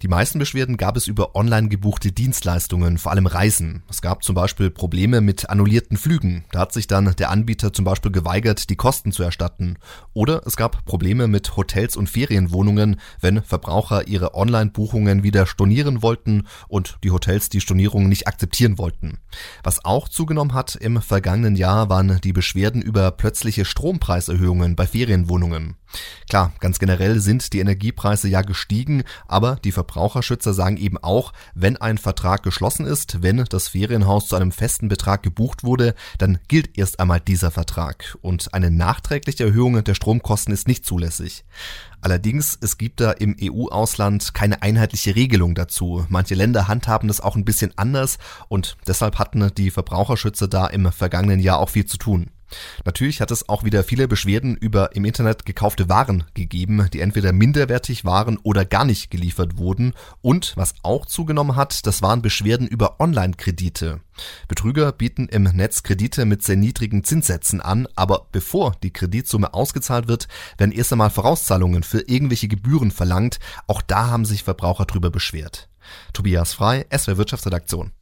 Die meisten Beschwerden gab es über online gebuchte Dienstleistungen, vor allem Reisen. Es gab zum Beispiel Probleme mit annullierten Flügen. Da hat sich dann der Anbieter zum Beispiel geweigert, die Kosten zu erstatten. Oder es gab Probleme mit Hotels und Ferienwohnungen, wenn Verbraucher ihre Online-Buchungen wieder stornieren wollten und die Hotels die Stornierungen nicht akzeptieren wollten. Was auch zugenommen hat im vergangenen Jahr, waren die Beschwerden über plötzliche Strompreiserhöhungen bei Ferienwohnungen. Klar, ganz generell sind die Energiepreise ja gestiegen, aber die Verbraucherschützer sagen eben auch, wenn ein Vertrag geschlossen ist, wenn das Ferienhaus zu einem festen Betrag gebucht wurde, dann gilt erst einmal dieser Vertrag und eine nachträgliche Erhöhung der Stromkosten ist nicht zulässig. Allerdings, es gibt da im EU-Ausland keine einheitliche Regelung dazu. Manche Länder handhaben das auch ein bisschen anders und deshalb hatten die Verbraucherschützer da im vergangenen Jahr auch viel zu tun. Natürlich hat es auch wieder viele Beschwerden über im Internet gekaufte Waren gegeben, die entweder minderwertig waren oder gar nicht geliefert wurden. Und was auch zugenommen hat, das waren Beschwerden über Online-Kredite. Betrüger bieten im Netz Kredite mit sehr niedrigen Zinssätzen an, aber bevor die Kreditsumme ausgezahlt wird, werden erst einmal Vorauszahlungen für irgendwelche Gebühren verlangt. Auch da haben sich Verbraucher drüber beschwert. Tobias Frei, SWR Wirtschaftsredaktion.